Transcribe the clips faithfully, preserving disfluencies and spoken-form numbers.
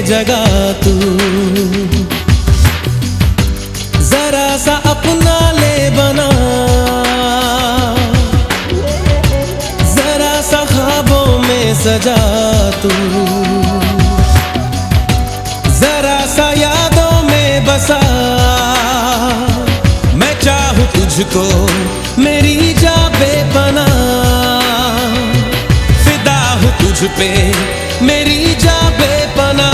जगह तू, जरा सा अपना ले बना, जरा सा ख्वाबों में सजा तू, जरा सा यादों में बसा। मैं चाहूं तुझको मेरी जा बेपनाह, फिदा हूं तुझ पे मेरी जा बेपनाह।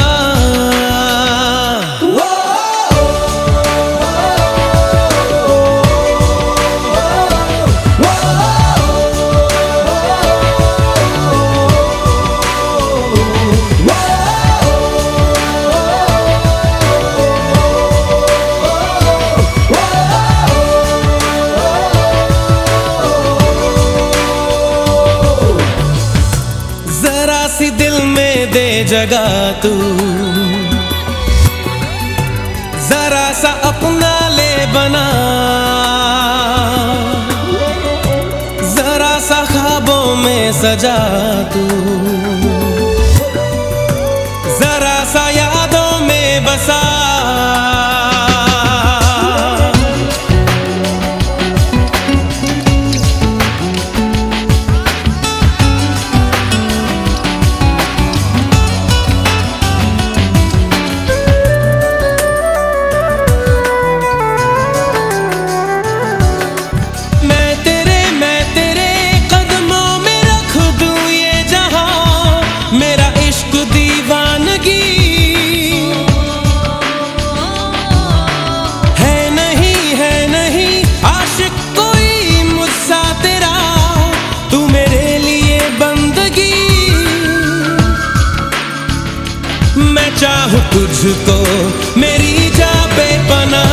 सी दिल में दे जगह तू, जरा सा अपना ले बना, जरा सा ख्वाबों में सजा तू, जरा सा यादों में बसा। मैं चाहूं तुझको मेरी जा बेपनाह,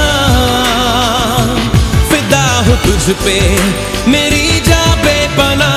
फिदा हूं तुझ पे मेरी जा बेपनाह।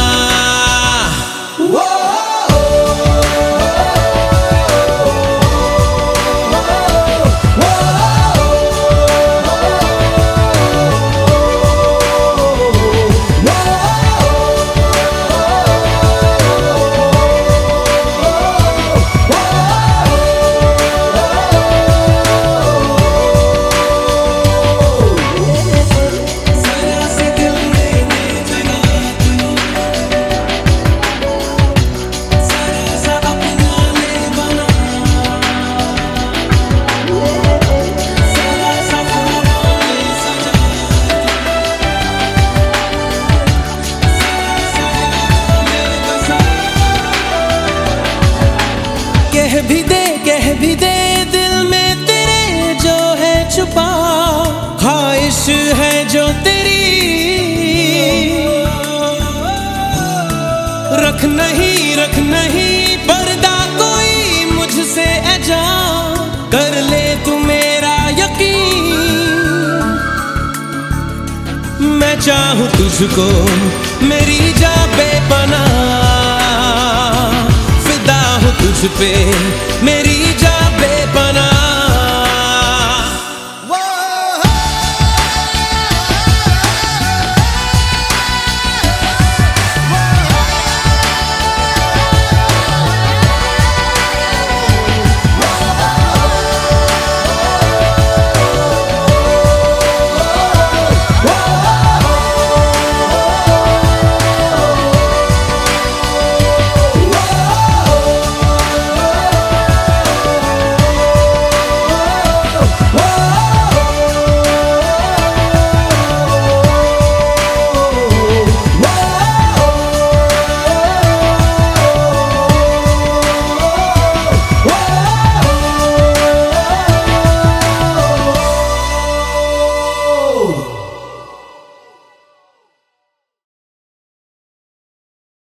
कह भी दे कह भी दे दिल में तेरे जो है छुपा, ख्वाहिश है जो तेरी, रख नहीं रख नहीं पर्दा कोई मुझसे ऐजा, कर ले तू मेरा यकीन। मैं चाहूं तुझको मेरी जा बेपनाह, फिदा हूं तुझ पे मेरी जा